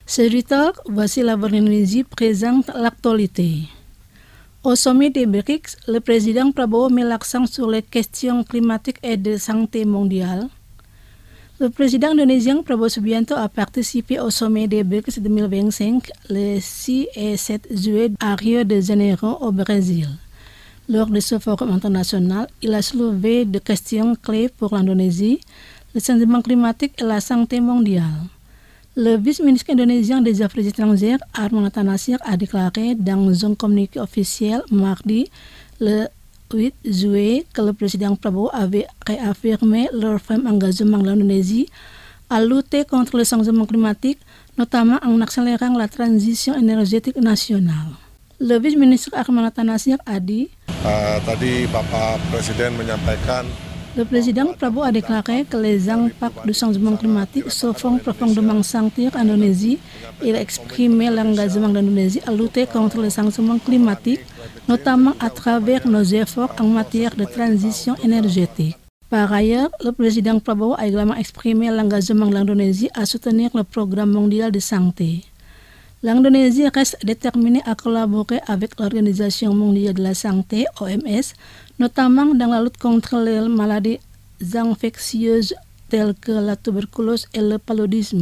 Serviteur, voici la Indonésie présente l'actualité. Au sommet des BRICS, le président Prabowo met l'accent sur les questions climatiques et de santé mondiale. Le président indonésien Prabowo Subianto a participé au sommet des BRICS 2025 le 6 et 7 juillet à Rio de Janeiro au Brésil. Lors de ce forum international, il a soulevé des questions clés pour l'Indonésie, le changement climatique et la santé mondiale. Le vice-ministre indonésien des Affaires étrangères, Arman Hatta Nasir, a déclaré dans un communiqué officiel mardi, le 8 juillet, que le président Prabowo avait réaffirmé leur ferme engagement de l'Indonésie à lutter contre le changement climatique, notamment en accélérant la transition énergétique nationale. Le vice-ministre Arman Hatta Nasir a dit Tadi Bapak Presiden menyampaikan. Le président Prabowo a déclaré que les impacts du changement climatique se font profondément sentir en Indonésie. Il a exprimé l'engagement de l'Indonésie à lutter contre le changement climatique, notamment à travers nos efforts en matière de transition énergétique. Par ailleurs, le président Prabowo a également exprimé l'engagement de l'Indonésie à soutenir le programme mondial de santé. L'Indonésie reste déterminée à collaborer avec l'Organisation mondiale de la santé, OMS, notamment dans la lutte contre les maladies infectieuses telles que la tuberculose et le paludisme.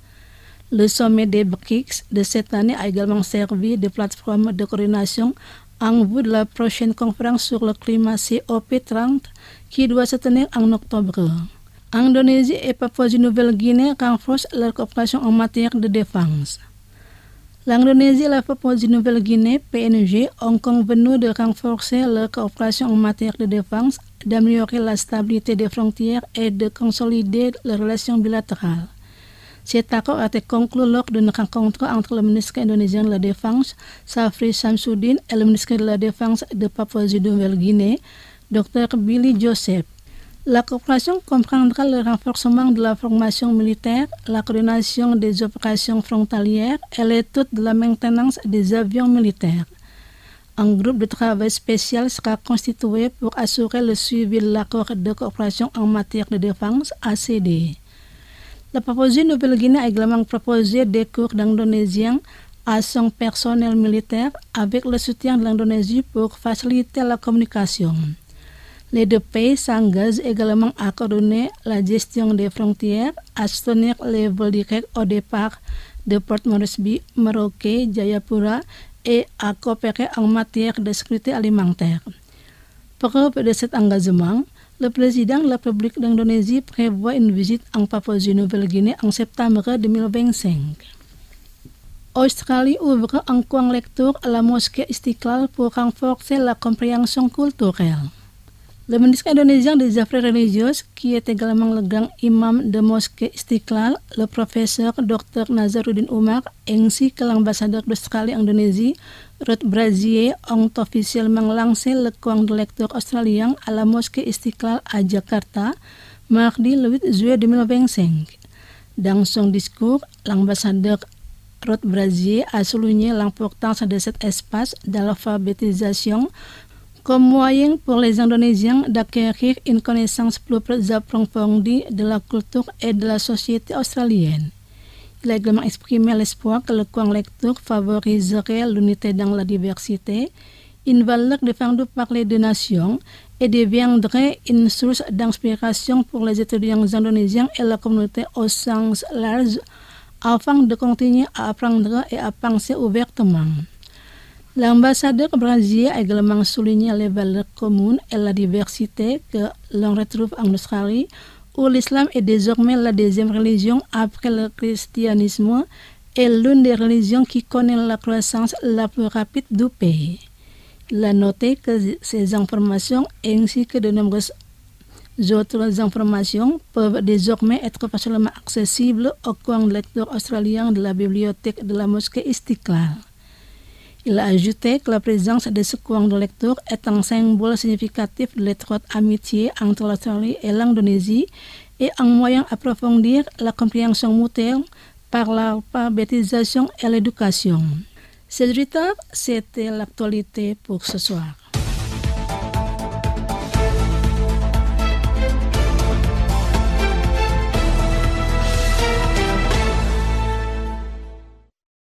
Le sommet des BRICS de cette année a également servi de plateforme de coordination en vue de la prochaine conférence sur le climat COP30 qui doit se tenir en octobre. Indonésie et Papouasie-Nouvelle-Guinée renforcent leur coopération en matière de défense. L'Indonésie et la Papouasie-Nouvelle-Guinée, PNG, ont convenu de renforcer leur coopération en matière de défense, d'améliorer la stabilité des frontières et de consolider les relations bilatérales. Cet accord a été conclu lors d'une rencontre entre le ministre indonésien de la Défense, Safri Samsudin, et le ministre de la Défense de Papouasie-Nouvelle-Guinée, Dr Billy Joseph. La coopération comprendra le renforcement de la formation militaire, la coordination des opérations frontalières et l'étude de la maintenance des avions militaires. Un groupe de travail spécial sera constitué pour assurer le suivi de l'accord de coopération en matière de défense ACD. La Papouasie-Nouvelle-Guinée a également proposé des cours d'indonésien à son personnel militaire avec le soutien de l'Indonésie pour faciliter la communication. Les deux pays s'engagent également à coordonner la gestion des frontières, à soutenir les vols directs au départ de Port Moresby, Merauke, Jayapura et à coopérer en matière de sécurité alimentaire. Preuve de cet engagement, le président de la République d'Indonésie prévoit une visite en Papouasie-Nouvelle-Guinée en septembre 2025. Australie ouvre un coin lecture à la mosquée Istiqlal pour renforcer la compréhension culturelle. Le ministre indonésien des Affaires religieuses, qui est également le grand imam de mosquée Istiqlal, le professeur Dr Nazaruddin Umar, ainsi que l'ambassadeur d'Australie en Indonésie, Ruth Brazier, ont officiellement lancé le coin de lecture australien à la mosquée Istiqlal à Jakarta, mardi le 8 juillet 2025. Dans son discours, l'ambassadeur Ruth Brazier a souligné l'importance de cet espace de l'alphabétisation comme moyen pour les Indonésiens d'acquérir une connaissance plus approfondie de la culture et de la société australienne. Il a également exprimé l'espoir que le coin lecture favoriserait l'unité dans la diversité, une valeur défendue par les deux nations, et deviendrait une source d'inspiration pour les étudiants indonésiens et la communauté au sens large, afin de continuer à apprendre et à penser ouvertement. L'ambassadeur Brazier a également souligné les valeurs communes et la diversité que l'on retrouve en Australie, où l'islam est désormais la deuxième religion après le christianisme et l'une des religions qui connaît la croissance la plus rapide du pays. Il a noté que ces informations ainsi que de nombreuses autres informations peuvent désormais être facilement accessibles au coin de lecture australien de la bibliothèque de la mosquée Istiqlal. Il a ajouté que la présence de ce coin de lecture est un symbole significatif de l'étroite amitié entre l'Australie et l'Indonésie et un moyen d'approfondir la compréhension mutuelle par l'alphabétisation et l'éducation. C'était l'actualité pour ce soir.